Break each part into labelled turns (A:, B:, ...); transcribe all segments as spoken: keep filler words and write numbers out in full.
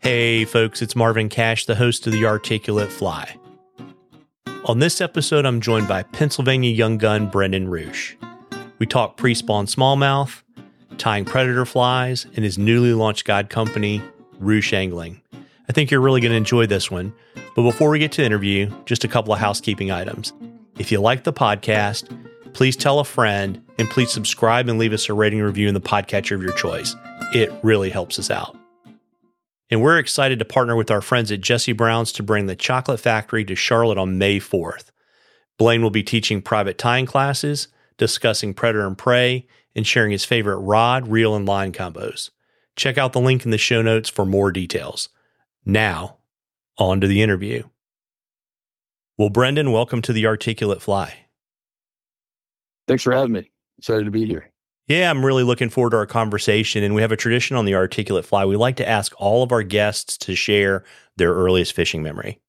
A: Hey folks, it's Marvin Cash, the host of The Articulate Fly. On this episode, I'm joined by Pennsylvania young gun Brendan Rusch. We talk pre-spawn smallmouth, tying predator flies, and his newly launched guide company, Rusch Angling. I think you're really going to enjoy this one. But before we get to the interview, just a couple of housekeeping items. If you like the podcast, please tell a friend, and please subscribe and leave us a rating review in the podcatcher of your choice. It really helps us out. And we're excited to partner with our friends at Jesse Brown's to bring the Chocolate Factory to Charlotte on May fourth. Blaine will be teaching private tying classes, discussing predator and prey, and sharing his favorite rod, reel, and line combos. Check out the link in the show notes for more details. Now, on to the interview. Well, Brendan, welcome to The Articulate Fly.
B: Thanks for having me. Excited to be here.
A: Yeah, I'm really looking forward to our conversation, and we have a tradition on The Articulate Fly. We like to ask all of our guests to share their earliest fishing memory.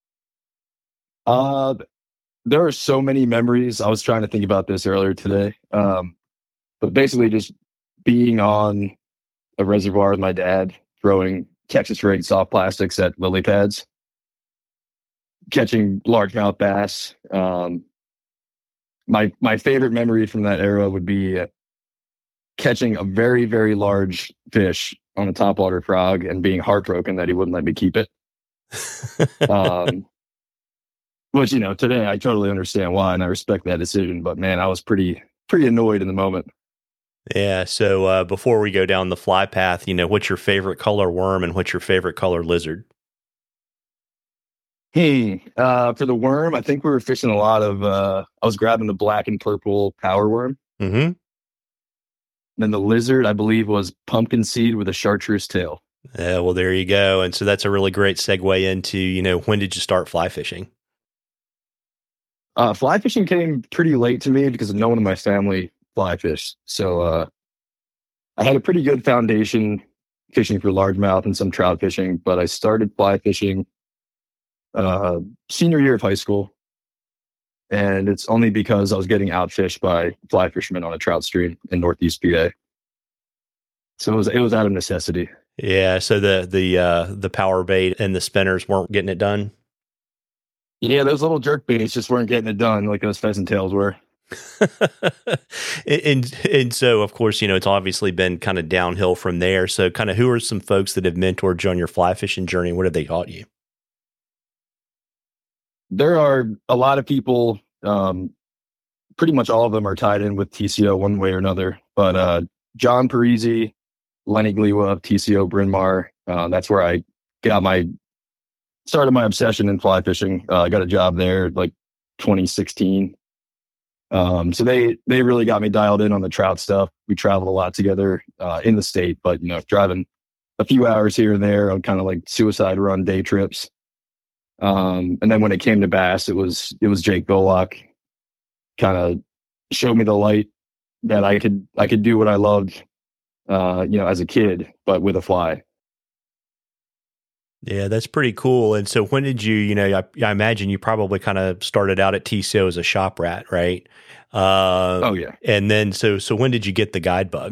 B: Uh, there are so many memories. I was trying to think about this earlier today. Um, but basically just being on a reservoir with my dad, throwing Texas rig soft plastics at lily pads, catching largemouth bass. Um, my my favorite memory from that era would be uh, catching a very, very large fish on a topwater frog and being heartbroken that he wouldn't let me keep it. um, which, you know, today I totally understand why, and I respect that decision. But man, I was pretty, pretty annoyed in the moment.
A: Yeah. So uh, before we go down the fly path, you know, what's your favorite color worm and what's your favorite color lizard?
B: Hey, uh, for the worm, I think we were fishing a lot of, uh, I was grabbing the black and purple power worm.
A: Mm-hmm.
B: Then the lizard, I believe, was pumpkin seed with a chartreuse tail.
A: Yeah, well, there you go. And so that's a really great segue into, you know, when did you start fly fishing?
B: Uh, fly fishing came pretty late to me because no one in my family fly fished. So uh, I had a pretty good foundation fishing for largemouth and some trout fishing, but I started fly fishing uh, senior year of high school. And it's only because I was getting outfished by fly fishermen on a trout stream in Northeast P A. So it was it was out of necessity.
A: Yeah. So the the uh, the power bait and the spinners weren't getting it done.
B: Yeah, those little jerk baits just weren't getting it done like those pheasant tails were.
A: and and so of course, you know, it's obviously been kind of downhill from there. So kind of who are some folks that have mentored you on your fly fishing journey? What have they taught you?
B: There are a lot of people, um, pretty much all of them are tied in with T C O one way or another. But uh, John Parisi, Lenny Gliwa of T C O Bryn Mawr, uh, that's where I got my, started my obsession in fly fishing. Uh, I got a job there like twenty sixteen. Um, so they they really got me dialed in on the trout stuff. We traveled a lot together uh, in the state, but, you know, driving a few hours here and there on kind of like suicide run day trips. Um, and then when it came to bass, it was, it was Jake Golock kind of showed me the light that I could, I could do what I loved, uh, you know, as a kid, but with a fly.
A: Yeah, that's pretty cool. And so when did you, you know, I, I imagine you probably kind of started out at T C O as a shop rat, right? Uh,
B: oh yeah.
A: And then, so, so when did you get the guide bug?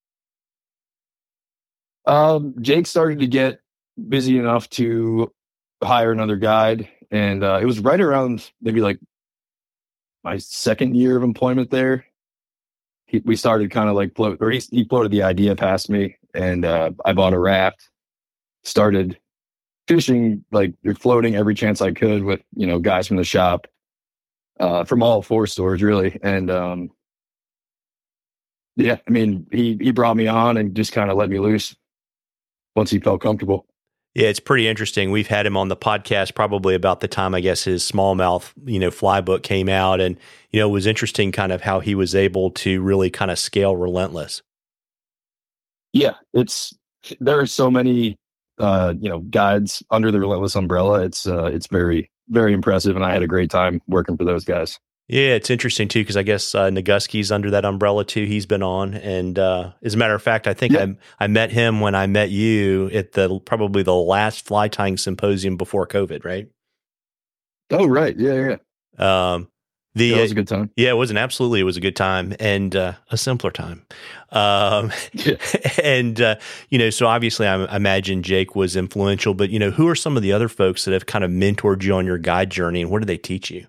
B: Um, Jake started to get busy enough to hire another guide, and uh, it was right around maybe like my second year of employment there. He, we started kind of like float, or he, he floated the idea past me, and uh, I bought a raft, started fishing, like floating every chance I could with, you know, guys from the shop, uh, from all four stores really. And um, yeah, I mean, he he brought me on and just kind of let me loose once he felt comfortable.
A: Yeah, it's pretty interesting. We've had him on the podcast probably about the time, I guess, his smallmouth, you know, fly book came out. And, you know, it was interesting kind of how he was able to really kind of scale Relentless.
B: Yeah, it's, there are so many, uh, you know, guides under the Relentless umbrella. It's, uh, it's very, very impressive. And I had a great time working for those guys.
A: Yeah, it's interesting too, because I guess uh, Naguski's under that umbrella too. He's been on, and uh, as a matter of fact, I think
B: yeah.
A: I I met him when I met you at the probably the last fly tying symposium before COVID, right?
B: Oh, right, yeah, yeah.
A: Um, The,
B: That was a good time.
A: Yeah, it was an absolutely, it was a good time and uh, a simpler time. Um,
B: Yeah.
A: and, uh, you know, so obviously I, I imagine Jake was influential, but, you know, who are some of the other folks that have kind of mentored you on your guide journey and what do they teach you?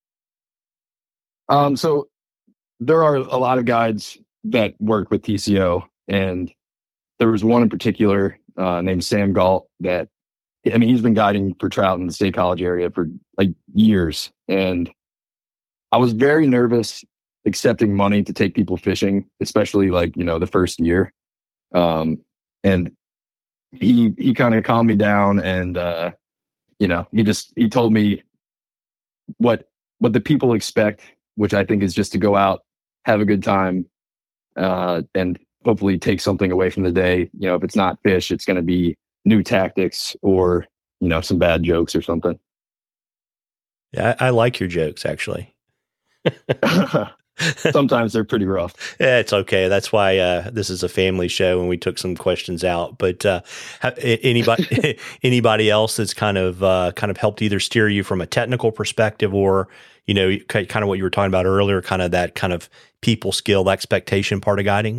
B: Um, so there are a lot of guides that work with T C O, and there was one in particular uh, named Sam Galt that, I mean, he's been guiding for trout in the State College area for like years. And I was very nervous accepting money to take people fishing, especially like, you know, the first year. Um, and he, he kind of calmed me down and, uh, you know, he just, he told me what, what the people expect, which I think is just to go out, have a good time, uh, and hopefully take something away from the day. You know, if it's not fish, it's going to be new tactics or, you know, some bad jokes or something.
A: Yeah, I, I like your jokes actually.
B: Sometimes they're pretty rough.
A: Yeah, it's okay. That's why uh, this is a family show, and we took some questions out. But uh, anybody, anybody else that's kind of uh, kind of helped either steer you from a technical perspective, or you know, kind of what you were talking about earlier, kind of that kind of people skill, expectation part of guiding.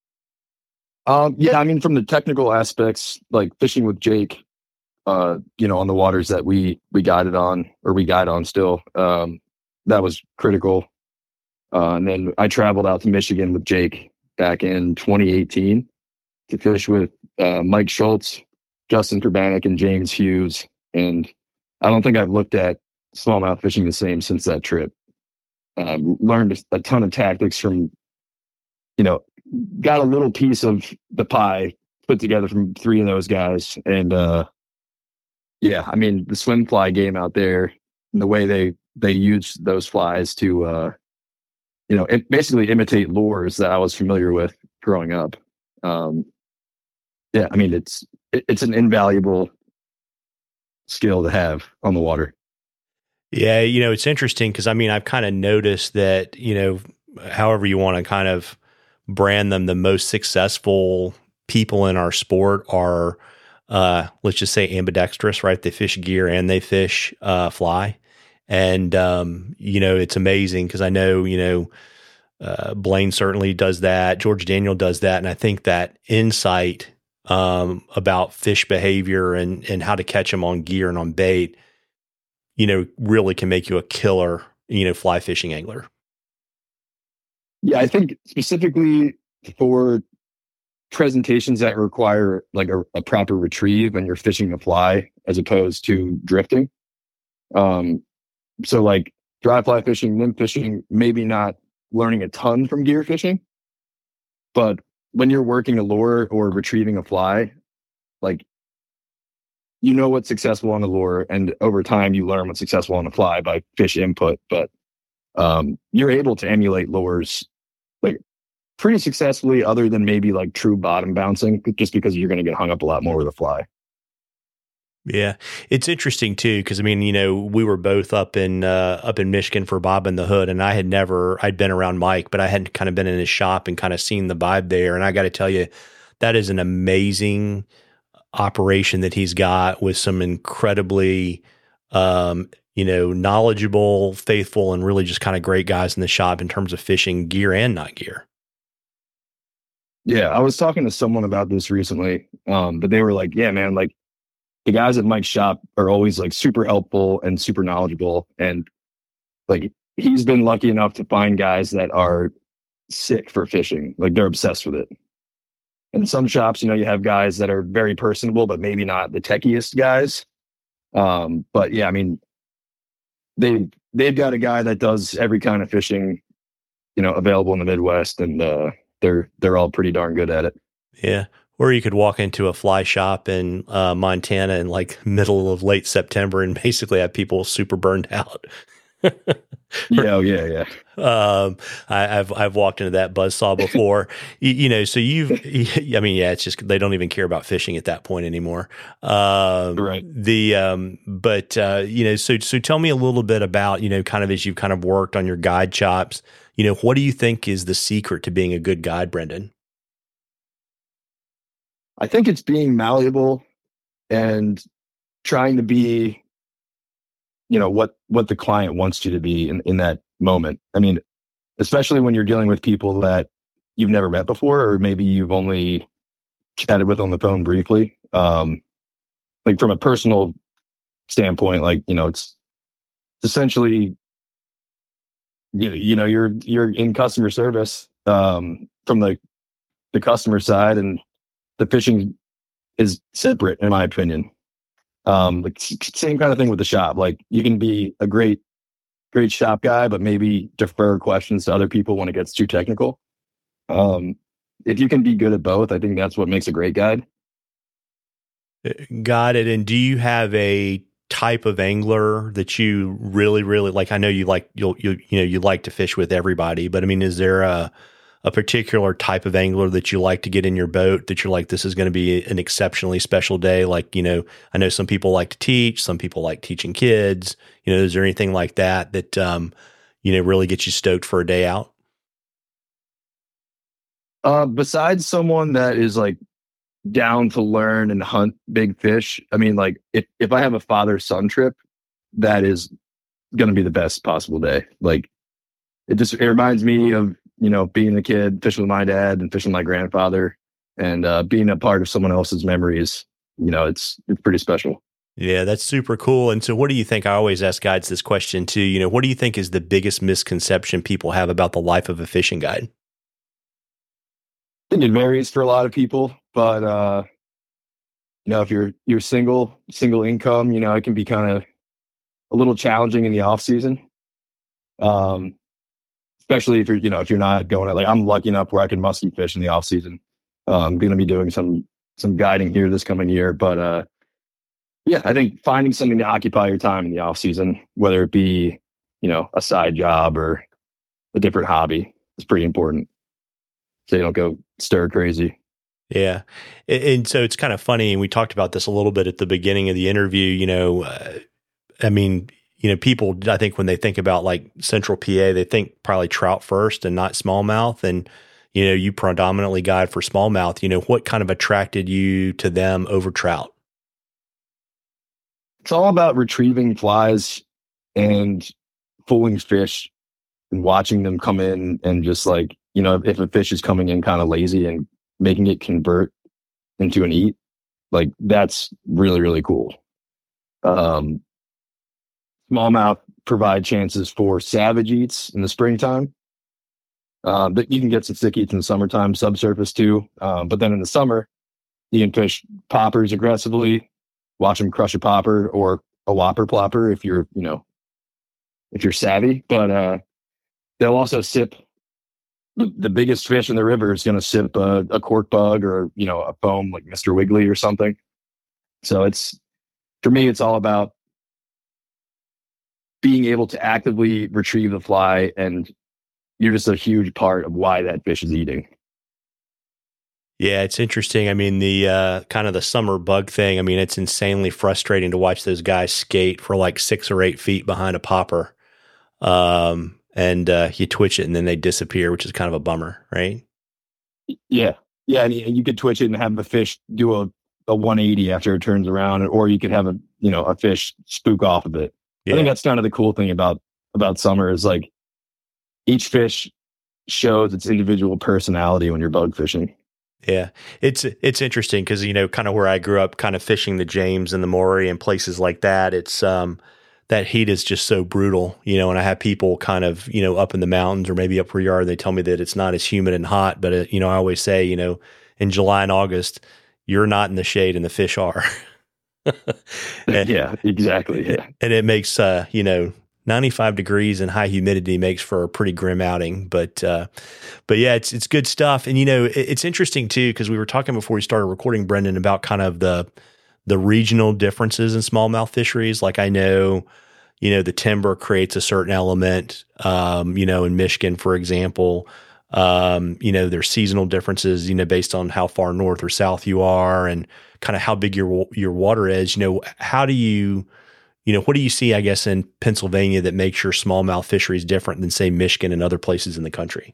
B: Um, yeah, I mean, from the technical aspects, like fishing with Jake, uh, you know, on the waters that we we guided on, or we guide on still, um, that was critical. Uh, and then I traveled out to Michigan with Jake back in twenty eighteen to fish with uh, Mike Schultz, Justin Kurbanek, and James Hughes. And I don't think I've looked at smallmouth fishing the same since that trip. Um, learned a ton of tactics from, you know, got a little piece of the pie put together from three of those guys. And uh, yeah, I mean, the swim fly game out there and the way they, they use those flies to, uh, you know, it basically imitate lures that I was familiar with growing up. Um, yeah, I mean, it's, it, it's an invaluable skill to have on the water.
A: Yeah. You know, it's interesting because I mean, I've kind of noticed that, you know, however you want to kind of brand them, the most successful people in our sport are, uh, let's just say ambidextrous, right? They fish gear and they fish, uh, fly. And, um, you know, it's amazing because I know, you know, uh, Blaine certainly does that. George Daniel does that. And I think that insight, um, about fish behavior and, and how to catch them on gear and on bait, you know, really can make you a killer, you know, fly fishing angler.
B: Yeah, I think specifically for presentations that require like a, a proper retrieve when you're fishing the fly as opposed to drifting. Um, so like dry fly fishing, nymph fishing, maybe not learning a ton from gear fishing, but when you're working a lure or retrieving a fly, like, you know what's successful on the lure, and over time you learn what's successful on the fly by fish input. But um, you're able to emulate lures like pretty successfully, other than maybe like true bottom bouncing, just because you're going to get hung up a lot more with a fly.
A: Yeah, it's interesting too because I mean, you know, we were both up in uh, up in Michigan for Bob and the Hood, and I had never I'd been around Mike, but I hadn't kind of been in his shop and kind of seen the vibe there. And I got to tell you, that is an amazing operation that he's got with some incredibly, um, you know, knowledgeable, faithful, and really just kind of great guys in the shop in terms of fishing gear and not gear.
B: Yeah, I was talking to someone about this recently, um, but they were like, "Yeah, man, like." The guys at Mike's shop are always like super helpful and super knowledgeable. And like, he's been lucky enough to find guys that are sick for fishing. Like they're obsessed with it. And some shops, you know, you have guys that are very personable, but maybe not the techiest guys. Um, but yeah, I mean, they, they've got a guy that does every kind of fishing, you know, available in the Midwest, and uh, they're, they're all pretty darn good at it.
A: Yeah. Or you could walk into a fly shop in uh, Montana in like middle of late September and basically have people super burned out.
B: yeah, oh, yeah, yeah.
A: Um, I, I've I've walked into that buzzsaw before. you, you know, so you've. I mean, yeah, it's just they don't even care about fishing at that point anymore. Um,
B: right.
A: The um, but uh, you know, so so tell me a little bit about you know, kind of as you've kind of worked on your guide chops. You know, what do you think is the secret to being a good guide, Brendan?
B: I think it's being malleable and trying to be, you know, what, what the client wants you to be in, in that moment. I mean, especially when you're dealing with people that you've never met before, or maybe you've only chatted with on the phone briefly. Um, like from a personal standpoint, like, you know, it's essentially, you know, you know, you're, you're in customer service, um, from the, the customer side, and the fishing is separate, in my opinion. Um, like same kind of thing with the shop. Like you can be a great, great shop guy, but maybe defer questions to other people when it gets too technical. Um, if you can be good at both, I think that's what makes a great guide.
A: Got it. And do you have a type of angler that you really, really like? I know you like, you'll, you, you know, you like to fish with everybody, but I mean, is there a, a particular type of angler that you like to get in your boat that you're like, this is going to be an exceptionally special day? Like, you know, I know some people like to teach, some people like teaching kids, you know, is there anything like that, that, um, you know, really gets you stoked for a day out?
B: Uh, besides someone that is like down to learn and hunt big fish, I mean, like if, if I have a father son trip, that is going to be the best possible day. Like it just, it reminds me of, you know, being a kid, fishing with my dad and fishing with my grandfather, and uh, being a part of someone else's memories. You know, it's, it's pretty special.
A: Yeah, that's super cool. And so what do you think? I always ask guides this question too. You know, what do you think is the biggest misconception people have about the life of a fishing guide?
B: I think it varies for a lot of people, but uh, you know, if you're you're single, single income, you know, it can be kind of a little challenging in the off season. Um, especially if you're, you know, if you're not going out, like I'm lucky enough where I can musky fish in the off season. Uh, I'm going to be doing some some guiding here this coming year, but uh, yeah, I think finding something to occupy your time in the off season, whether it be, you know, a side job or a different hobby, is pretty important, so you don't go stir crazy.
A: Yeah. And and so it's kind of funny. And we talked about this a little bit at the beginning of the interview. You know, uh, I mean, you know, people, I think when they think about like Central P A, they think probably trout first and not smallmouth. And, you know, you predominantly guide for smallmouth. You know, what kind of attracted you to them over trout?
B: It's all about retrieving flies and pulling fish and watching them come in, and just like, you know, if a fish is coming in kind of lazy and making it convert into an eat, like that's really, really cool. Um, Smallmouth provide chances for savage eats in the springtime. Uh, but you can get some stick eats in the summertime, subsurface too. Um, but then in the summer, you can fish poppers aggressively, watch them crush a popper or a whopper plopper if you're, you know, if you're savvy. But uh, they'll also sip. The biggest fish in the river is going to sip a, a cork bug or, you know, a foam like Mister Wiggly or something. So it's, for me, it's all about being able to actively retrieve the fly, and you're just a huge part of why that fish is eating.
A: Yeah, it's interesting. I mean, the uh, kind of the summer bug thing, I mean, it's insanely frustrating to watch those guys skate for like six or eight feet behind a popper. Um, and uh, you twitch it and then they disappear, which is kind of a bummer, right?
B: Yeah. Yeah. And you could twitch it and have the fish do a, a one eighty after it turns around, or you could have a, you know, a fish spook off of it. Yeah. I think that's kind of the cool thing about, about summer is like each fish shows its individual personality when you're bug fishing.
A: Yeah, it's it's interesting because, you know, kind of where I grew up, kind of fishing the James and the Maury and places like that. It's um that heat is just so brutal, you know. And I have people kind of, you know, up in the mountains or maybe up where you are. They tell me that it's not as humid and hot, but it, you know, I always say, you know, in July and August, you're not in the shade and the fish are.
B: and, yeah, exactly. Yeah,
A: and it makes uh you know. ninety-five degrees and high humidity makes for a pretty grim outing, but, uh, but yeah, it's, it's good stuff. And, you know, it, it's interesting too, cause we were talking before we started recording, Brendan, about kind of the, the regional differences in smallmouth fisheries. Like I know, you know, the timber creates a certain element, um, you know, in Michigan, for example, um, you know, there's seasonal differences, you know, based on how far north or south you are and kind of how big your, your water is. You know, how do you, You know, what do you see, I guess, in Pennsylvania that makes your smallmouth fisheries different than, say, Michigan and other places in the country?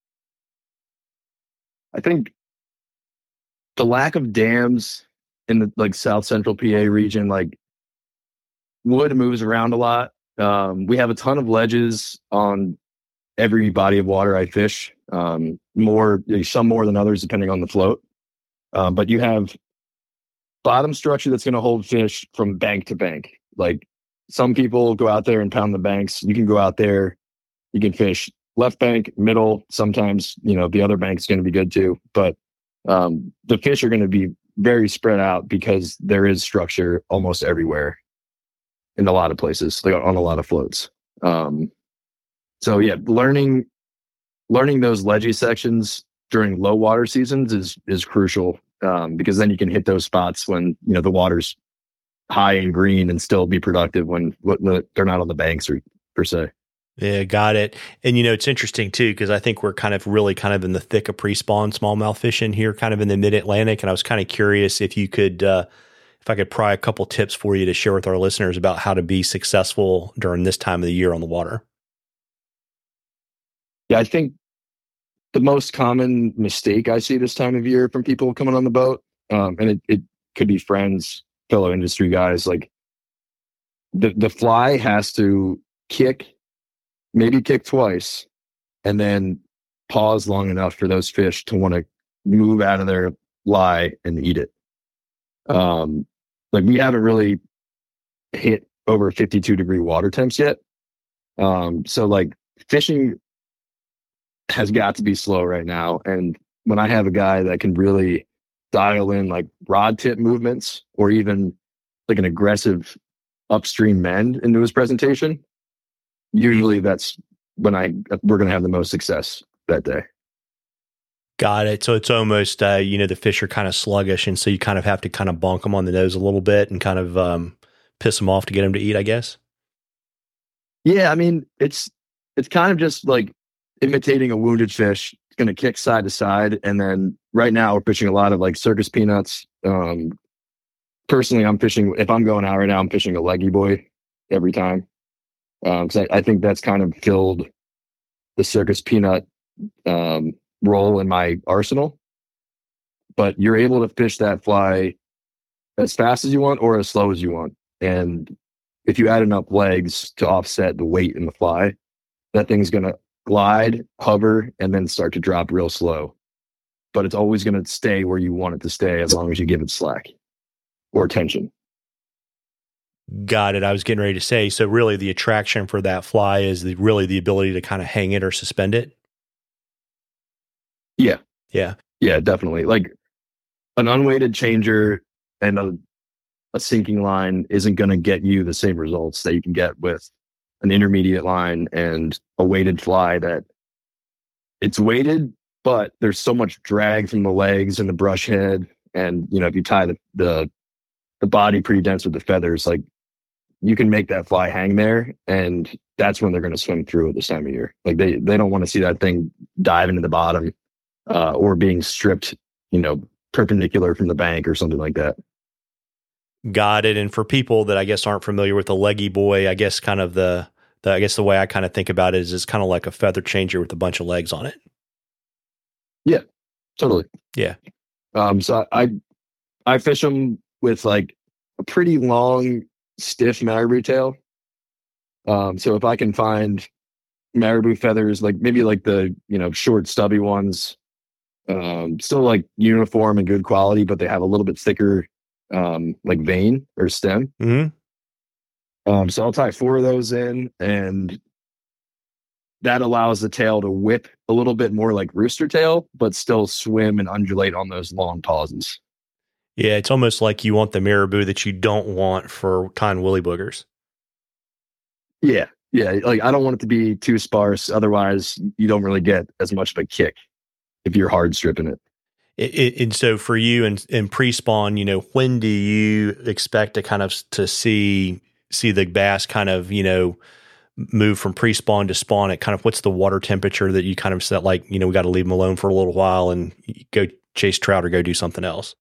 B: I think the lack of dams in the like South Central P A region, like wood moves around a lot. Um, we have a ton of ledges on every body of water I fish. Um, more, some more than others, depending on the float. Um, but you have bottom structure that's going to hold fish from bank to bank. Like some people go out there and pound the banks. You can go out there, you can fish left bank, middle. Sometimes, you know, the other bank's going to be good too. But um, the fish are going to be very spread out because there is structure almost everywhere in a lot of places, like on a lot of floats. Um, so yeah, learning learning those ledgy sections during low water seasons is is crucial, um, because then you can hit those spots when, you know, the water's high and green and still be productive when, when they're not on the banks or per se.
A: Yeah, got it. And, you know, it's interesting too, because I think we're kind of really kind of in the thick of pre-spawn smallmouth fishing here, kind of in the mid-Atlantic. And I was kind of curious if you could, uh, if I could pry a couple tips for you to share with our listeners about how to be successful during this time of the year on the water.
B: Yeah, I think the most common mistake I see this time of year from people coming on the boat, um, and it, it could be friends, fellow industry guys, like the, the fly has to kick, maybe kick twice, and then pause long enough for those fish to want to move out of their lie and eat it. Um, like we haven't really hit over fifty-two degree water temps yet. Um, so like fishing has got to be slow right now. And when I have a guy that can really dial in like rod tip movements or even like an aggressive upstream mend into his presentation, usually that's when I we're going to have the most success that day.
A: Got it. So it's almost, uh, you know, the fish are kind of sluggish, and so you kind of have to kind of bonk them on the nose a little bit and kind of um, piss them off to get them to eat, I guess.
B: Yeah, I mean, it's it's kind of just like imitating a wounded fish. It's going to kick side to side, and then right now we're fishing a lot of like circus peanuts. Um, personally, I'm fishing. If I'm going out right now, I'm fishing a leggy boy every time. Um, so I, I think that's kind of filled the circus peanut um, role in my arsenal. But you're able to fish that fly as fast as you want or as slow as you want. And if you add enough legs to offset the weight in the fly, that thing's going to glide, hover, and then start to drop real slow. But it's always going to stay where you want it to stay as long as you give it slack or tension.
A: Got it. I was getting ready to say, so really the attraction for that fly is the, really the ability to kind of hang it or suspend it?
B: Yeah.
A: Yeah.
B: Yeah, definitely. Like an unweighted changer and a, a sinking line isn't going to get you the same results that you can get with an intermediate line and a weighted fly that it's weighted, but there's so much drag from the legs and the brush head. And, you know, if you tie the, the, the body pretty dense with the feathers, like you can make that fly hang there, and that's when they're going to swim through at this time of year. Like they, they don't want to see that thing dive into the bottom uh, or being stripped, you know, perpendicular from the bank or something like that.
A: Got it. And for people that I guess aren't familiar with the leggy boy, I guess kind of the, the I guess the way I kind of think about it is it's kind of like a feather changer with a bunch of legs on it.
B: Yeah, totally.
A: Yeah.
B: Um, so I, I fish them with like a pretty long, stiff marabou tail. Um, so if I can find marabou feathers, like maybe like the, you know, short stubby ones, um, still like uniform and good quality, but they have a little bit thicker, um, like vein or stem.
A: Mm-hmm.
B: Um, so I'll tie four of those in, and that allows the tail to whip a little bit more like rooster tail, but still swim and undulate on those long pauses.
A: Yeah, it's almost like you want the marabou that you don't want for tying woolly boogers.
B: Yeah, yeah. Like I don't want it to be too sparse. Otherwise, you don't really get as much of a kick if you're hard stripping it.
A: It, it, and so for you in, in pre-spawn, you know, when do you expect to kind of to see see the bass kind of, you know, move from pre-spawn to spawn? At kind of what's the water temperature that you kind of set, like, you know, we got to leave them alone for a little while and go chase trout or go do something else?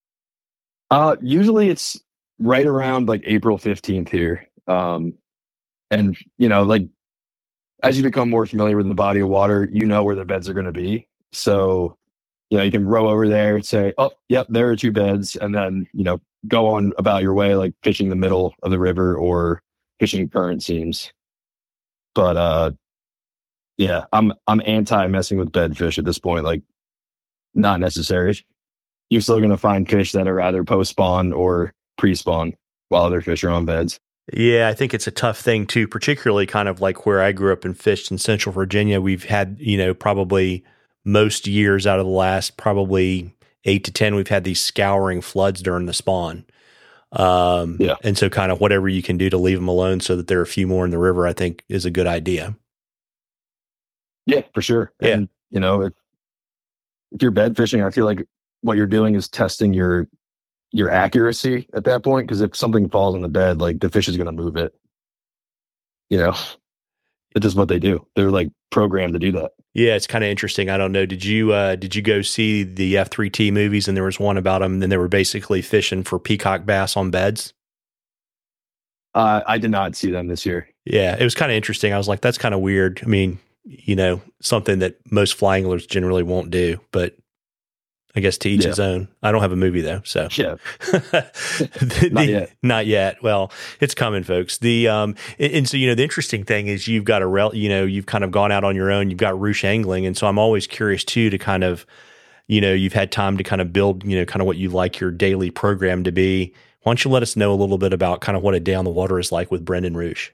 B: Uh, usually it's right around like April fifteenth here. Um, and, you know, like as you become more familiar with the body of water, you know where the beds are going to be. So, you know, you can row over there and say, oh, yep, there are two beds. And then, you know, go on about your way, like fishing the middle of the river or fishing current seems. But uh, yeah, I'm I'm anti messing with bed fish at this point. Like, not necessary. You're still going to find fish that are either post spawn or pre spawn while other fish are on beds.
A: Yeah, I think it's a tough thing too, particularly kind of like where I grew up and fished in Central Virginia. We've had, you know, probably most years out of the last probably eight to ten, we've had these scouring floods during the spawn. Um,
B: yeah.
A: And so kind of whatever you can do to leave them alone so that there are a few more in the river, I think is a good idea.
B: Yeah, for sure.
A: Yeah.
B: And, you know, if, if you're bed fishing, I feel like what you're doing is testing your your accuracy at that point, because if something falls in the bed, like the fish is going to move it. You know, it's just what they do. They're like programmed to do that.
A: Yeah, it's kind of interesting. I don't know. Did you uh, did you go see the F three T movies? And there was one about them. And they were basically fishing for peacock bass on beds.
B: Uh, I did not see them this year.
A: Yeah, it was kind of interesting. I was like, that's kind of weird. I mean, you know, something that most fly anglers generally won't do, but I guess to each
B: yeah.
A: his own. I don't have a movie though, so
B: yeah,
A: the,
B: not yet.
A: Not yet. Well, it's coming, folks. The um, and, and so you know, the interesting thing is you've got a rel, you know, you've kind of gone out on your own. You've got Roosh Angling, and so I'm always curious too to kind of, you know, you've had time to kind of build, you know, kind of what you like your daily program to be. Why don't you let us know a little bit about kind of what a day on the water is like with Brendan Roosh?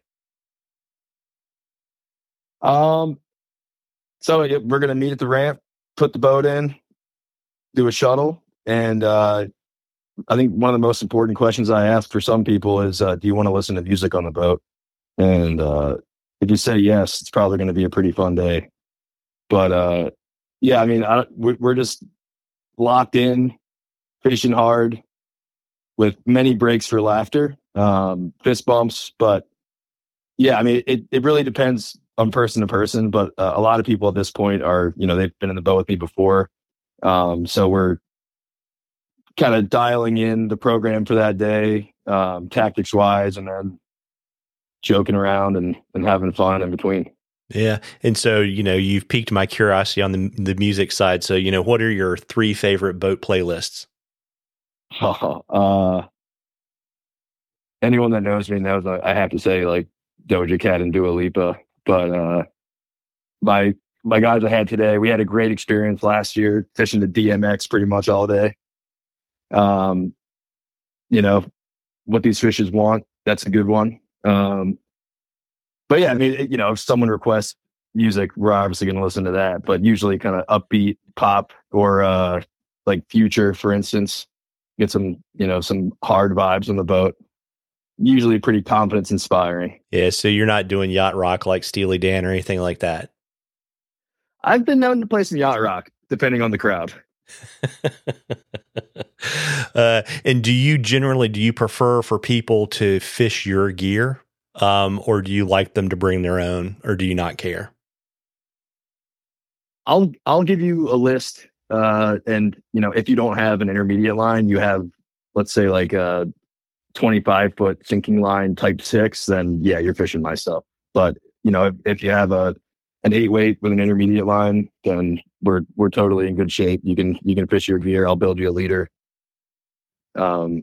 B: Um, so we're gonna meet at the ramp, put the boat in, do a shuttle, and uh, I think one of the most important questions I ask for some people is, uh, do you want to listen to music on the boat? And uh, if you say yes, it's probably going to be a pretty fun day. But uh, yeah, I mean, I, we're just locked in, fishing hard, with many breaks for laughter, um, fist bumps. But yeah, I mean, it, it really depends on person to person. But uh, a lot of people at this point are, you know, they've been in the boat with me before. Um, so we're kind of dialing in the program for that day, um, tactics wise, and then joking around and, and having fun in between.
A: Yeah. And so, you know, you've piqued my curiosity on the the music side. So, you know, what are your three favorite boat playlists?
B: uh, anyone that knows me knows I have to say like Doja Cat and Dua Lipa, but uh, my My guys I had today, we had a great experience last year fishing the D M X pretty much all day. Um, you know, what these fishes want, that's a good one. Um, but yeah, I mean, it, you know, if someone requests music, we're obviously going to listen to that, but usually kind of upbeat pop or uh, like Future, for instance, get some, you know, some hard vibes on the boat. Usually pretty confidence inspiring.
A: Yeah. So you're not doing yacht rock like Steely Dan or anything like that.
B: I've been known to play some yacht rock, depending on the crowd.
A: uh, and do you generally, do you prefer for people to fish your gear? Um, or do you like them to bring their own, or do you not care?
B: I'll, I'll give you a list. Uh, and you know, if you don't have an intermediate line, you have, let's say like a twenty-five foot sinking line type six, then yeah, you're fishing my stuff. But you know, if, if you have a, an eight weight with an intermediate line, then we're we're totally in good shape. You can you can fish your gear. I'll build you a leader. Um,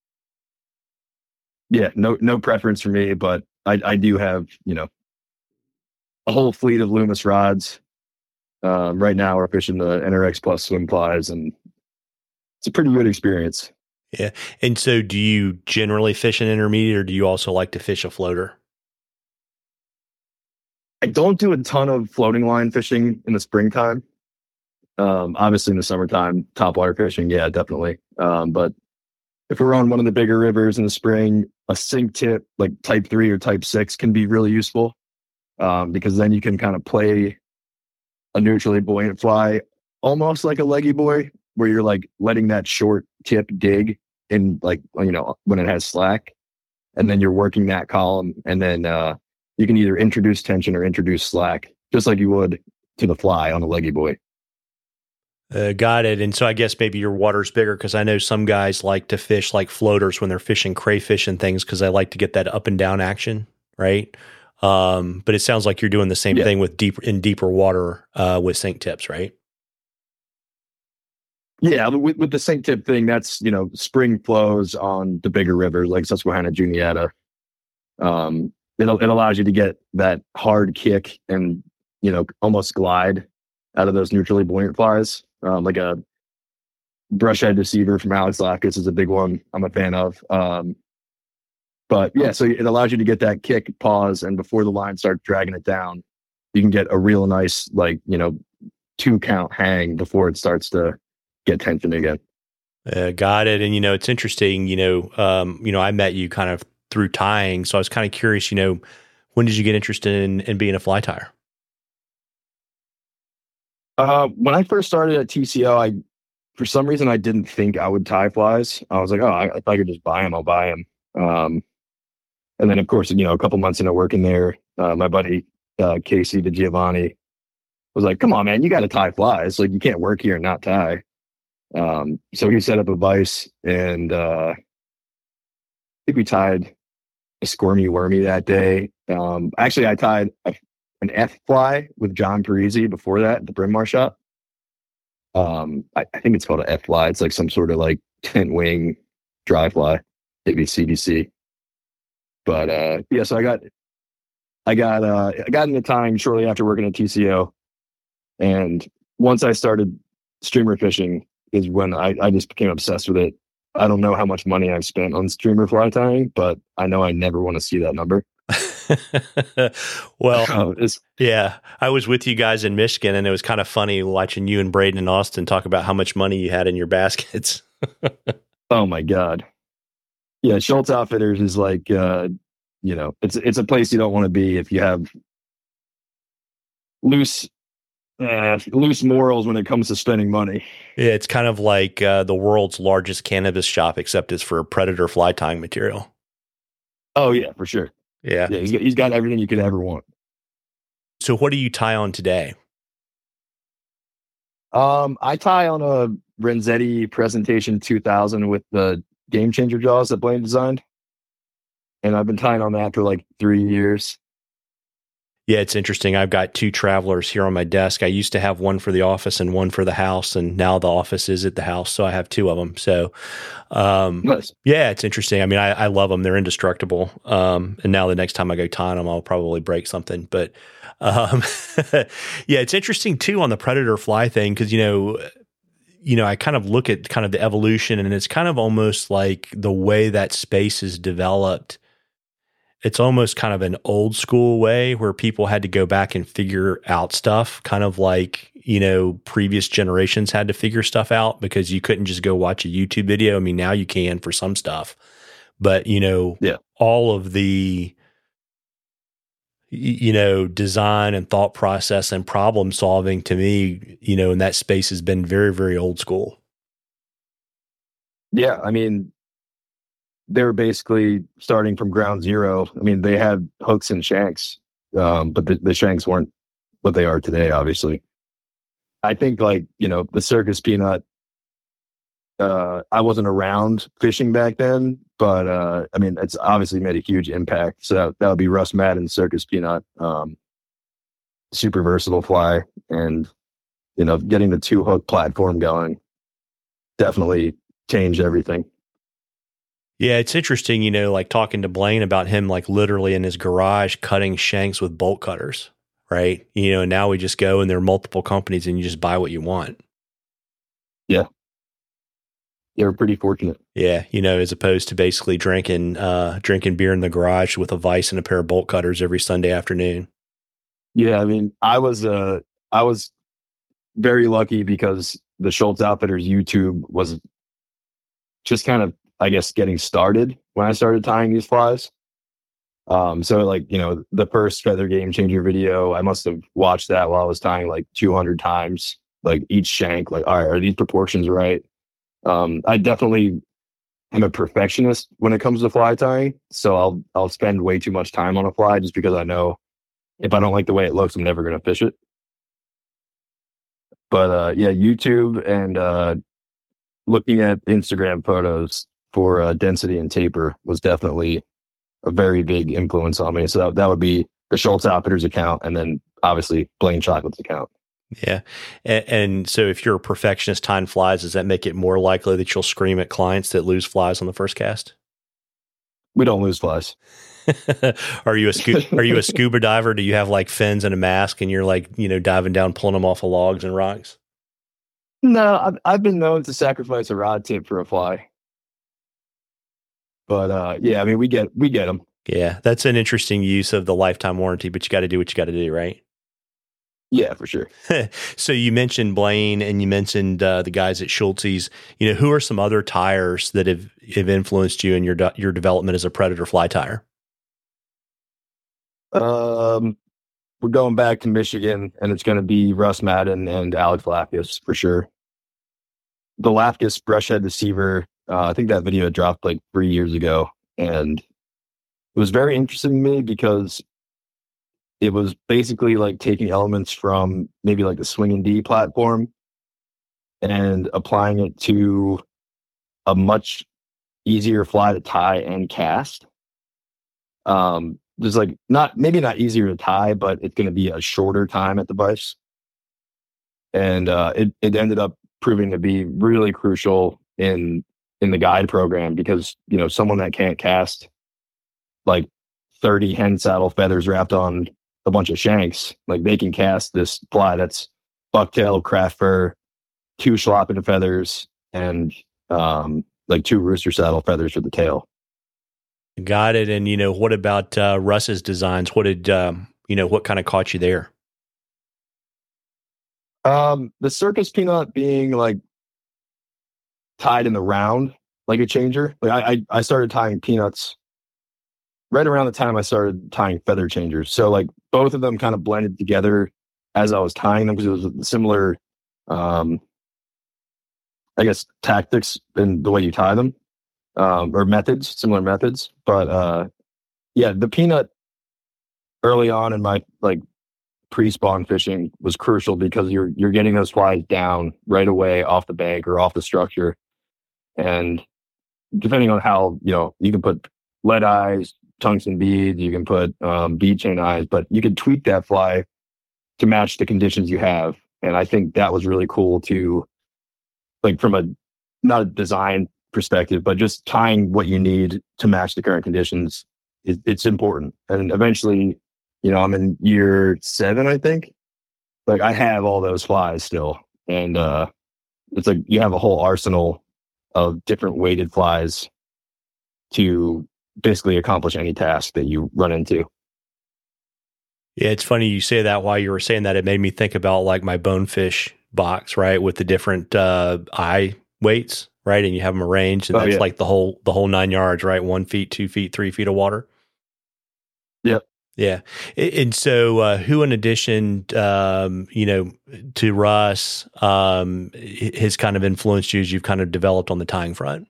B: yeah, no no preference for me, but I I do have, you know, a whole fleet of Loomis rods. Um, right now we're fishing the N R X Plus swim plies, and it's a pretty good experience.
A: Yeah, and so do you generally fish an intermediate, or do you also like to fish a floater?
B: I don't do a ton of floating line fishing in the springtime. Um, obviously in the summertime, topwater fishing, yeah, definitely. Um, but if we're on one of the bigger rivers in the spring, a sink tip like type three or type six can be really useful, um, because then you can kind of play a neutrally buoyant fly, almost like a leggy buoy, where you're like letting that short tip dig in, like, you know, when it has slack, and then you're working that column, and then uh, you can either introduce tension or introduce slack, just like you would to the fly on a leggy buoy.
A: Uh, got it. And so I guess maybe your water's bigger, because I know some guys like to fish like floaters when they're fishing crayfish and things, because they like to get that up and down action, right? Um, but it sounds like you're doing the same
B: yeah.
A: thing with deeper in deeper water uh, with sink tips, right?
B: Yeah, with, with the sink tip thing, that's, you know, spring flows on the bigger rivers like Susquehanna, Juniata. Um, it, it allows you to get that hard kick and, you know, almost glide out of those neutrally buoyant flies. Um, like a brush head deceiver from Alex Lafkus is a big one I'm a fan of. Um, but yeah, so it allows you to get that kick, pause, and before the line starts dragging it down, you can get a real nice, like, you know, two count hang before it starts to get tension again.
A: Uh, got it. And, you know, it's interesting, you know, um, you know, I met you kind of through tying. So I was kind of curious, you know, when did you get interested in, in being a fly tyer?
B: Uh, when I first started at T C O, I, for some reason, I didn't think I would tie flies. I was like, oh, I, if I could just buy them, I'll buy them. Um, and then, of course, you know, a couple months into working there, uh, my buddy, uh, Casey DeGiovanni was like, come on, man, you got to tie flies. Like, you can't work here and not tie. Um, so he set up a vise, and uh, I think we tied a squirmy wormy that day. Um, actually, I tied a, an F fly with John Parisi before that at the Bryn Mawr shop. Um, I, I think it's called an F fly. It's like some sort of like tent wing dry fly, maybe C D C. But uh, yeah, so I got, I got, uh, I got into tying shortly after working at T C O, and once I started streamer fishing is when I, I just became obsessed with it. I don't know how much money I've spent on streamer fly tying, but I know I never want to see that number.
A: Well,
B: uh,
A: yeah, I was with you guys in Michigan, and it was kind of funny watching you and Braden and Austin talk about how much money you had in your baskets.
B: Oh my God. Yeah. Schultz Outfitters is like, uh, you know, it's, it's a place you don't want to be if you have loose, uh, loose morals when it comes to spending money.
A: Yeah. It's kind of like uh, the world's largest cannabis shop, except it's for predator fly tying material.
B: Oh yeah, for sure.
A: Yeah.
B: Yeah. He's got, he's got everything you could ever want.
A: So what do you tie on today?
B: Um, I tie on a Renzetti Presentation two thousand with the Game Changer jaws that Blaine designed. And I've been tying on that for like three years.
A: Yeah, it's interesting. I've got two Travelers here on my desk. I used to have one for the office and one for the house, and now the office is at the house, so I have two of them. So, um,
B: nice.
A: Yeah, it's interesting. I mean, I, I love them. They're indestructible. Um, and now the next time I go tying them, I'll probably break something. But um, yeah, it's interesting too on the predator fly thing because, you know, you know, I kind of look at kind of the evolution, and it's kind of almost like the way that space is developed. It's almost kind of an old school way where people had to go back and figure out stuff, kind of like, you know, previous generations had to figure stuff out because you couldn't just go watch a YouTube video. I mean, now you can for some stuff, but, you know,
B: yeah.
A: all of the, you know, design and thought process and problem solving to me, you know, in that space has been very, very old school.
B: Yeah. I mean, they were basically starting from ground zero. I mean, they had hooks and shanks, um, but the, the shanks weren't what they are today, obviously. I think, like, you know, the Circus Peanut, uh, I wasn't around fishing back then, but uh, I mean, it's obviously made a huge impact. So that, that would be Russ Madden's Circus Peanut. Um, super versatile fly. And, you know, getting the two hook platform going definitely changed everything.
A: Yeah, it's interesting, you know, like talking to Blaine about him, like literally in his garage cutting shanks with bolt cutters, right? You know, now we just go and there are multiple companies and you just buy what you want.
B: Yeah. You're pretty fortunate.
A: Yeah, you know, as opposed to basically drinking uh, drinking beer in the garage with a vise and a pair of bolt cutters every Sunday afternoon.
B: Yeah, I mean, I was uh, I was very lucky because the Schultz Outfitters YouTube was just kind of, I guess, getting started when I started tying these flies. Um, so like, you know, the first Feather Game Changer video, I must have watched that while I was tying like two hundred times, like each shank, like, all right, are these proportions right? Um, I definitely am a perfectionist when it comes to fly tying. So I'll, I'll spend way too much time on a fly just because I know if I don't like the way it looks, I'm never going to fish it. But, uh, yeah, YouTube and, uh, looking at Instagram photos for uh, density and taper was definitely a very big influence on me. So that, that would be the Schultz Outfitters account, and then obviously Blaine Chocolate's account.
A: Yeah. And, and so if you're a perfectionist tying flies, does that make it more likely that you'll scream at clients that lose flies on the first cast?
B: We don't lose flies.
A: Are you a scu- are you a scuba diver? Do you have like fins and a mask and you're like, you know, diving down, pulling them off of logs and rocks?
B: No, I've, I've been known to sacrifice a rod tip for a fly. But uh, yeah, I mean, we get we get them.
A: Yeah, that's an interesting use of the lifetime warranty, but you got to do what you got to do, right?
B: Yeah, for sure.
A: So you mentioned Blaine and you mentioned uh, the guys at Schulte's. You know, who are some other tires that have, have influenced you in your de- your development as a Predator fly tire?
B: Um, we're going back to Michigan, and it's going to be Russ Madden and Alex Lafkus for sure. The Lafkus brush head deceiver, uh, I think that video dropped like three years ago, and it was very interesting to me because it was basically like taking elements from maybe like the Swing and D platform and applying it to a much easier fly to tie and cast. Um, there's like not maybe not easier to tie, but it's going to be a shorter time at the vise. And uh, it it ended up proving to be really crucial in in the guide program because you know someone that can't cast like thirty hen saddle feathers wrapped on a bunch of shanks, like they can cast this fly that's bucktail, craft fur, two schlappen feathers, and um, like two rooster saddle feathers for the tail.
A: Got it. And, you know, what about uh, Russ's designs? What did, um, you know, what kind of caught you there?
B: Um, the circus peanut being like tied in the round like a changer. Like I, I, I started tying peanuts right around the time I started tying feather changers. So like both of them kind of blended together as I was tying them because it was similar, um, I guess, tactics in the way you tie them. Um, or methods, similar methods. But uh, yeah, the peanut early on in my like pre-spawn fishing was crucial because you're you're getting those flies down right away off the bank or off the structure. And depending on how, you know, you can put lead eyes, tungsten beads, you can put um, bead chain eyes, but you can tweak that fly to match the conditions you have. And I think that was really cool to, like, from a not a design perspective, but just tying what you need to match the current conditions, it, it's important. And eventually, you know, I'm in year seven, I think. Like I have all those flies still, and uh, it's like you have a whole arsenal of different weighted flies to basically accomplish any task that you run into.
A: Yeah, it's funny you say that. While you were saying that, it made me think about like my bonefish box, right, with the different uh, eye weights, right, and you have them arranged, and
B: Oh,
A: that's
B: yeah.
A: like the whole the whole nine yards, right? One feet, two feet, three feet of water.
B: Yep.
A: Yeah, and so uh, who, in addition, um, you know, to Russ, um, has kind of influenced you as you've kind of developed on the tying front?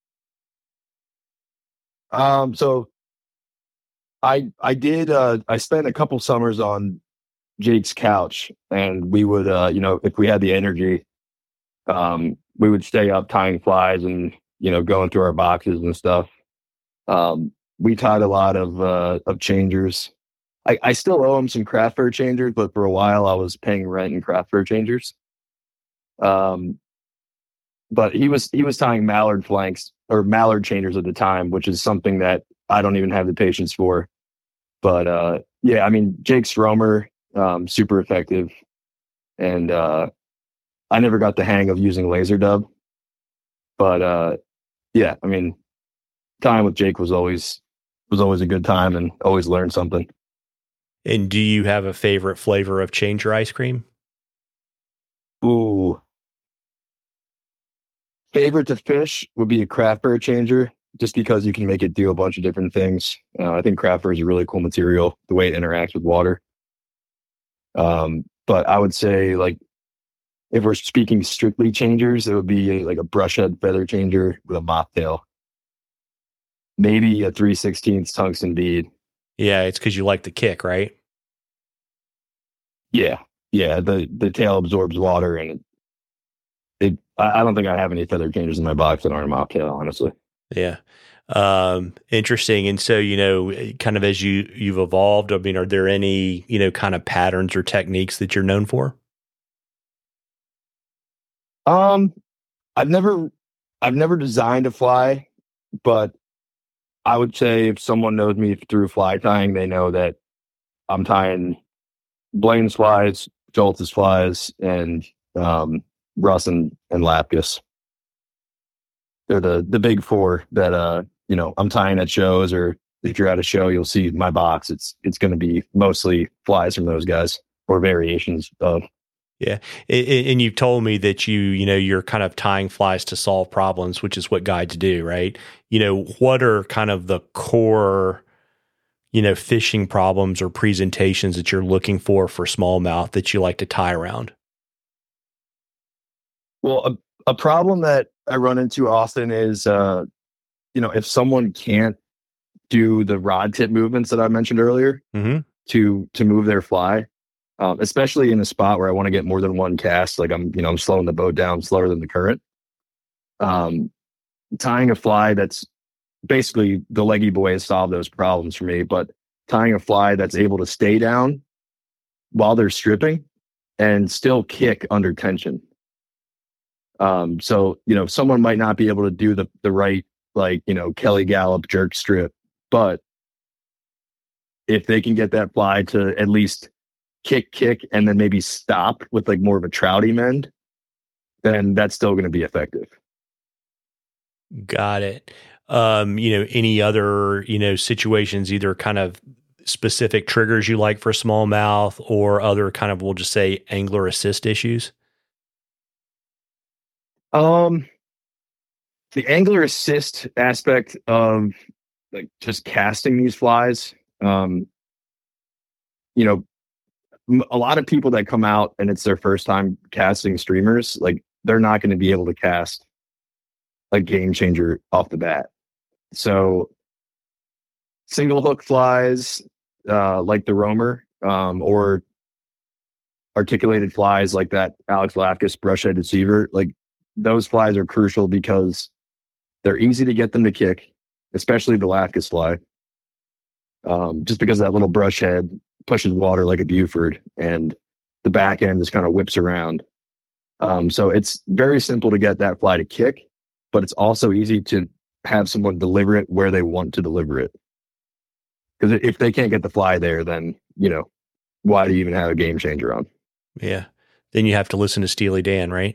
B: Um, so I I did uh I spent a couple summers on Jake's couch, and we would uh you know if we had the energy, um we would stay up tying flies and you know going through our boxes and stuff. Um, we tied a lot of uh of changers. I, I still owe him some craft fur changers, but for a while I was paying rent in craft fur changers. Um, but he was he was tying mallard flanks or mallard changers at the time, which is something that I don't even have the patience for. But uh, yeah, I mean Jake Stromer, um, super effective, and uh, I never got the hang of using laser dub. But uh, yeah, I mean, time with Jake was always was always a good time, and always learned something.
A: And do you have a favorite flavor of changer ice cream?
B: Ooh, favorite to fish would be a craft fur changer, just because you can make it do a bunch of different things. Uh, I think craft fur is a really cool material, the way it interacts with water. Um, but I would say, like, if we're speaking strictly changers, it would be like a brush head feather changer with a mop tail. Maybe a three sixteenths tungsten bead.
A: Yeah, it's because you like the kick, right?
B: Yeah. Yeah. The, the tail absorbs water, and it, it I, I don't think I have any feather changers in my box that aren't a mop tail, honestly.
A: Yeah. Um, interesting. And so, you know, kind of as you, you've evolved, I mean, are there any, you know, kind of patterns or techniques that you're known for?
B: Um, I've never, I've never designed a fly, but I would say if someone knows me through fly tying, they know that I'm tying Blaine's flies, Joltis flies, and um, Russ and, and Lapkus. They're the the big four that uh you know I'm tying at shows, or if you're at a show, you'll see my box. It's it's going to be mostly flies from those guys or variations of.
A: Yeah, and you've told me that you you know you're kind of tying flies to solve problems, which is what guides do, right? You know, what are kind of the core, you know, fishing problems or presentations that you're looking for for smallmouth that you like to tie around?
B: Well, a, a problem that I run into often is, uh, you know, if someone can't do the rod tip movements that I mentioned earlier
A: mm-hmm.
B: to to move their fly, um, especially in a spot where I want to get more than one cast, like I'm, you know, I'm slowing the boat down slower than the current. Um, tying a fly that's basically the leggy boy has solved those problems for me, but tying a fly that's able to stay down while they're stripping and still kick under tension. Um, so, you know, someone might not be able to do the, the right, like, you know, Kelly Gallup jerk strip, but if they can get that fly to at least kick, kick, and then maybe stop with like more of a trouty mend, then that's still going to be effective.
A: Got it. Um, you know, any other, you know, situations, either kind of specific triggers you like for smallmouth or other kind of, we'll just say angler assist issues?
B: Um, the angler assist aspect of like just casting these flies, um, you know, m- a lot of people that come out and it's their first time casting streamers, like they're not going to be able to cast a game changer off the bat. So single hook flies, uh, like the Roamer, um, or articulated flies like that Alex Lapkus brush-head deceiver, like those flies are crucial because they're easy to get them to kick, especially the Lapkus fly. Um, just because that little brush head pushes water like a Buford and the back end just kind of whips around. Um, so it's very simple to get that fly to kick, but it's also easy to have someone deliver it where they want to deliver it. Because if they can't get the fly there, then, you know, why do you even have a game changer on?
A: Yeah. Then you have to listen to Steely Dan, right?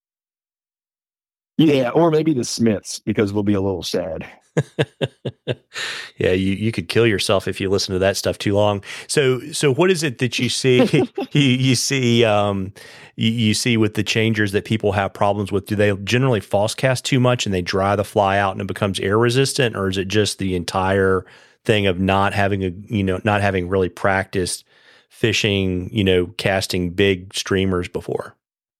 B: Yeah, or maybe the Smiths, because we'll be a little sad.
A: Yeah, you, you could kill yourself if you listen to that stuff too long. So so what is it that you see you, you see um you, you see with the changers that people have problems with? Do they generally false cast too much and they dry the fly out and it becomes air resistant, or is it just the entire thing of not having a you know not having really practiced fishing, you know, casting big streamers before?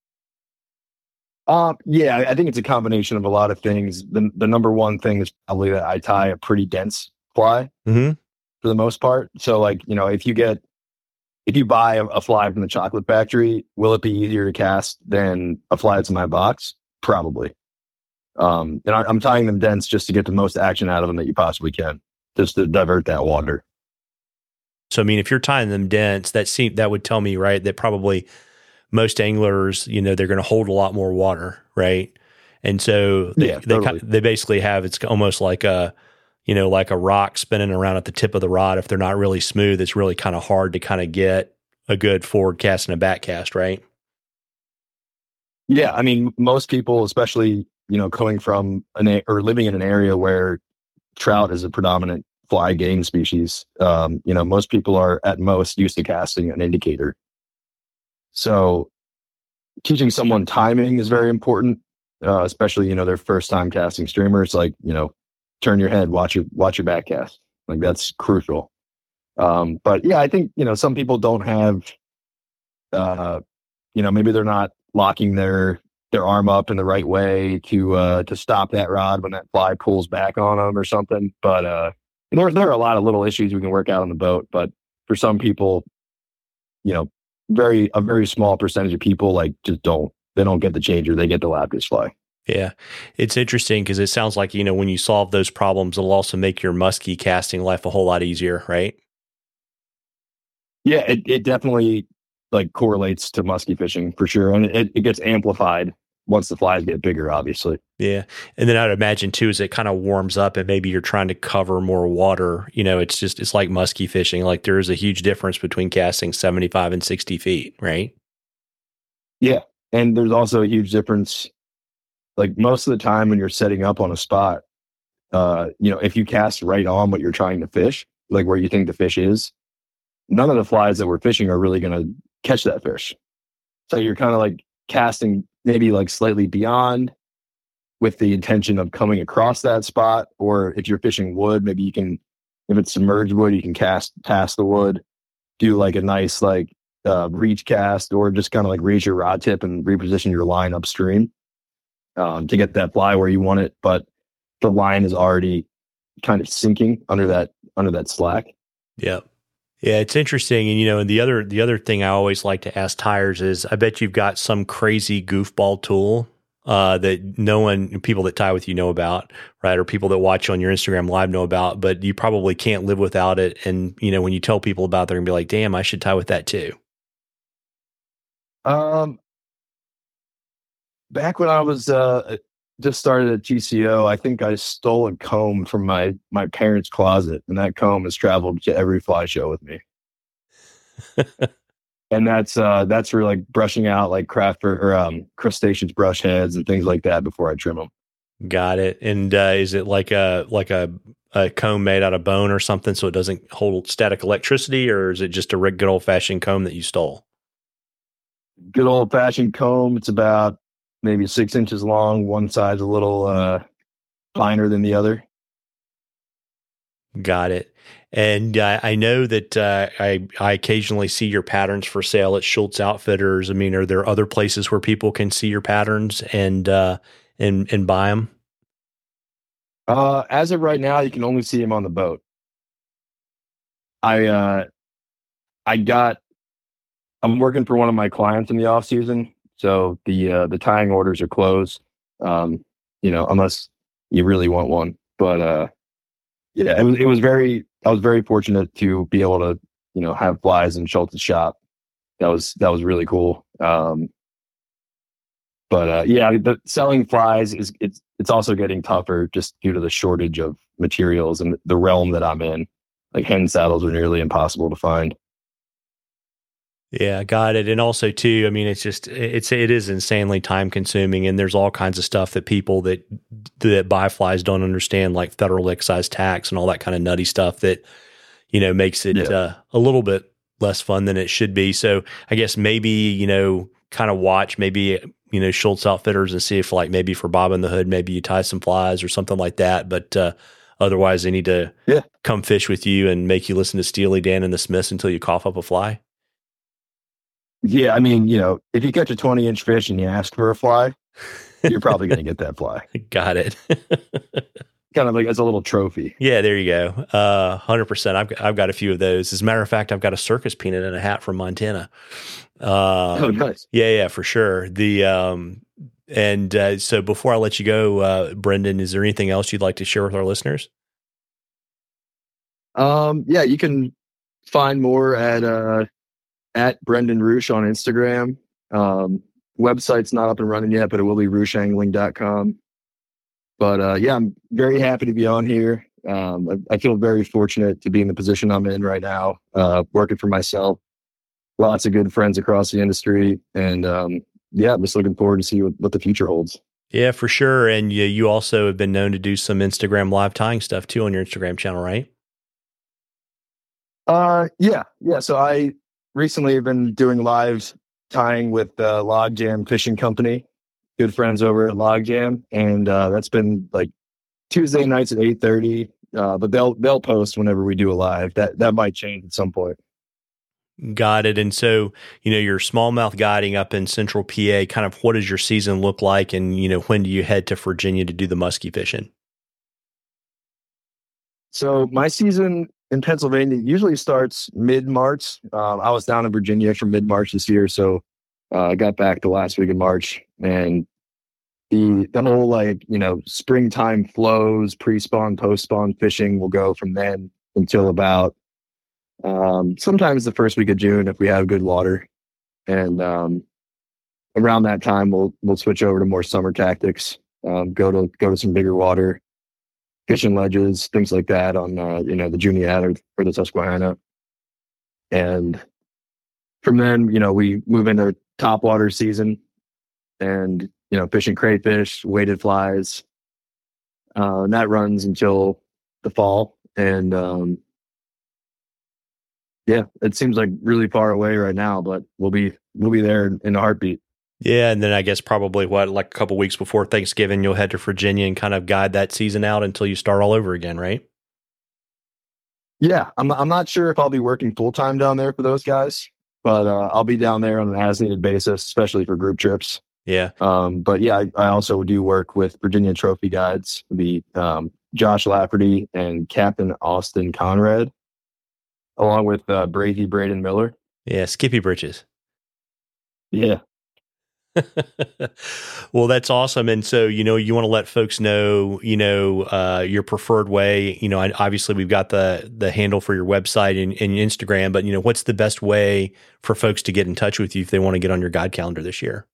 B: Um, yeah, I think it's a combination of a lot of things. The the number one thing is probably that I tie a pretty dense fly
A: mm-hmm.
B: for the most part. So, like, you know, if you get if you buy a, a fly from the chocolate factory, will it be easier to cast than a fly that's in my box? Probably. Um, and I, I'm tying them dense just to get the most action out of them that you possibly can, just to divert that water.
A: So, I mean, if you're tying them dense, that seem that would tell me, right, that probably most anglers, you know, they're going to hold a lot more water, right? And so they
B: yeah,
A: they,
B: totally.
A: they basically have, it's almost like a, you know, like a rock spinning around at the tip of the rod. If they're not really smooth, it's really kind of hard to kind of get a good forward cast and a back cast, right?
B: Yeah, I mean, most people, especially, you know, coming from an a- or living in an area where trout is a predominant fly game species, um, you know, most people are at most used to casting an indicator. So teaching someone timing is very important, uh, especially, you know, their first time casting streamers. Like, you know, turn your head, watch your watch your back cast. Like, that's crucial. Um, but yeah, I think, you know, some people don't have, uh, you know, maybe they're not locking their their arm up in the right way to uh, to stop that rod when that fly pulls back on them or something. But uh, there there are a lot of little issues we can work out on the boat. But for some people, you know, very a very small percentage of people like just don't they don't get the changer, they get the Lapkus fly.
A: Yeah, it's interesting because it sounds like, you know, when you solve those problems, it'll also make your musky casting life a whole lot easier, right?
B: Yeah, it, it definitely like correlates to musky fishing for sure, and it, it gets amplified once the flies get bigger, obviously.
A: Yeah. And then I'd imagine too, as it kind of warms up and maybe you're trying to cover more water, you know, it's just, it's like musky fishing. Like there is a huge difference between casting seventy-five and sixty feet, right?
B: Yeah. And there's also a huge difference. Like most of the time when you're setting up on a spot, uh, you know, if you cast right on what you're trying to fish, like where you think the fish is, none of the flies that we're fishing are really going to catch that fish. So you're kind of like casting maybe like slightly beyond with the intention of coming across that spot. Or if you're fishing wood, maybe you can, if it's submerged wood, you can cast past the wood, do like a nice like uh, reach cast, or just kind of like raise your rod tip and reposition your line upstream um, to get that fly where you want it. But the line is already kind of sinking under that, under that slack.
A: Yeah. Yeah, it's interesting. And, you know, and the other, the other thing I always like to ask tyers is, I bet you've got some crazy goofball tool uh, that no one, people that tie with you know about, right? Or people that watch you on your Instagram live know about, but you probably can't live without it. And, you know, when you tell people about it, they're gonna be like, damn, I should tie with that too.
B: Um, back when I was, uh, just started at T C O, I think I stole a comb from my, my parents' closet, and that comb has traveled to every fly show with me. And that's, uh, that's for like brushing out like craft or, or um, crustaceans brush heads and things like that before I trim them.
A: Got it. And uh, is it like a, like a, a comb made out of bone or something so it doesn't hold static electricity, or is it just a good old fashioned comb that you stole?
B: Good old fashioned comb. It's about maybe six inches long. One side's a little uh, finer than the other.
A: Got it. And uh, I know that uh, I I occasionally see your patterns for sale at Schultz Outfitters. I mean, are there other places where people can see your patterns and uh, and and buy them?
B: Uh, as of right now, you can only see them on the boat. I uh, I got. I'm working for one of my clients in the off season, so the uh, the tying orders are closed. Um, you know, unless you really want one. But uh, yeah, it was it was very. I was very fortunate to be able to, you know, have flies in Schultz's shop. That was that was really cool. Um, but uh, yeah, the selling flies is it's it's also getting tougher just due to the shortage of materials and the realm that I'm in. Like hen saddles are nearly impossible to find.
A: Yeah, got it. And also too, I mean, it's just, it's, it is insanely time consuming, and there's all kinds of stuff that people that, that buy flies don't understand, like federal excise tax and all that kind of nutty stuff that, you know, makes it yeah. uh, a little bit less fun than it should be. So I guess maybe, you know, kind of watch maybe, you know, Schultz Outfitters and see if like maybe for Bob in the Hood, maybe you tie some flies or something like that. But uh, otherwise they need to
B: yeah.
A: come fish with you and make you listen to Steely Dan and the Smiths until you cough up a fly.
B: Yeah, I mean, you know, if you catch a twenty inch fish and you ask for a fly, you're probably going to get that fly.
A: Got it.
B: Kind of like as a little trophy.
A: Yeah, there you go. Uh, one hundred percent. I've, I've got a few of those. As a matter of fact, I've got a circus peanut in a hat from Montana. Uh,
B: oh, nice.
A: Yeah, yeah, for sure. The um, And uh, so before I let you go, uh, Brendan, is there anything else you'd like to share with our listeners?
B: Um, yeah, you can find more at uh, at Brendan Rusch on Instagram. Um, website's not up and running yet, but it will be rusch angling dot com. But uh, yeah, I'm very happy to be on here. Um, I, I feel very fortunate to be in the position I'm in right now, uh, working for myself. Lots of good friends across the industry, and um, yeah, I'm just looking forward to see what, what the future holds.
A: Yeah, for sure. And you, you also have been known to do some Instagram live tying stuff too on your Instagram channel, right?
B: Uh, yeah, yeah. So I recently have been doing live tying with uh, Log Jam Fishing Company, good friends over at Log Jam, and uh, that's been like Tuesday nights at eight thirty. Uh, but they'll they'll post whenever we do a live. That that might change at some point.
A: Got it. And so, you know, your smallmouth guiding up in central P A, kind of what does your season look like? And, you know, when do you head to Virginia to do the muskie fishing?
B: So my season in Pennsylvania usually starts mid-March. Um, I was down in Virginia for mid-March this year. So uh, I got back the last week of March, and the, the whole like, you know, springtime flows, pre-spawn, post-spawn fishing will go from then until about Um, sometimes the first week of June if we have good water. And um, around that time, we'll we'll switch over to more summer tactics. Um, go to go to some bigger water, fishing ledges, things like that on uh, you know the Juniata or, or the Susquehanna, and from then you know we move into topwater season, and you know fishing crayfish, weighted flies, uh, and that runs until the fall. And um, yeah, it seems like really far away right now, but we'll be we'll be there in, in a heartbeat.
A: Yeah, and then I guess probably what, like a couple weeks before Thanksgiving, you'll head to Virginia and kind of guide that season out until you start all over again, right?
B: Yeah, I'm I'm not sure if I'll be working full time down there for those guys, but uh, I'll be down there on an as needed basis, especially for group trips.
A: Yeah.
B: Um, but yeah, I, I also do work with Virginia Trophy Guides, the um, Josh Lafferty and Captain Austin Conrad, along with uh, Brady Braden Miller.
A: Yeah, Skippy Britches.
B: Yeah.
A: Well, that's awesome. And so, you know, you want to let folks know, you know, uh, your preferred way. You know, obviously we've got the the handle for your website and, and Instagram, but, you know, what's the best way for folks to get in touch with you if they want to get on your guide calendar this year?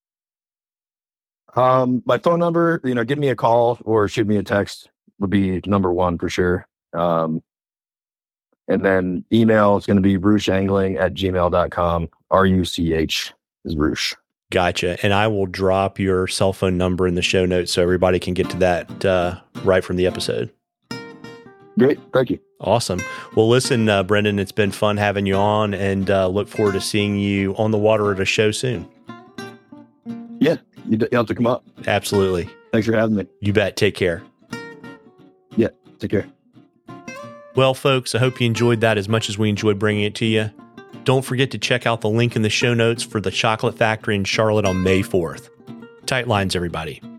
B: Um, my phone number, you know, give me a call or shoot me a text would be number one for sure. Um, and then email is going to be ruchangling at gmail dot com. R U C H is Ruch.
A: Gotcha. And I will drop your cell phone number in the show notes so everybody can get to that uh, right from the episode.
B: Great. Thank you.
A: Awesome. Well, listen, uh, Brendan, it's been fun having you on, and uh, look forward to seeing you on the water at a show soon.
B: Yeah. You you'll have to come up.
A: Absolutely.
B: Thanks for having me.
A: You bet. Take care.
B: Yeah. Take care.
A: Well, folks, I hope you enjoyed that as much as we enjoyed bringing it to you. Don't forget to check out the link in the show notes for the Chocolate Factory in Charlotte on May fourth. Tight lines, everybody.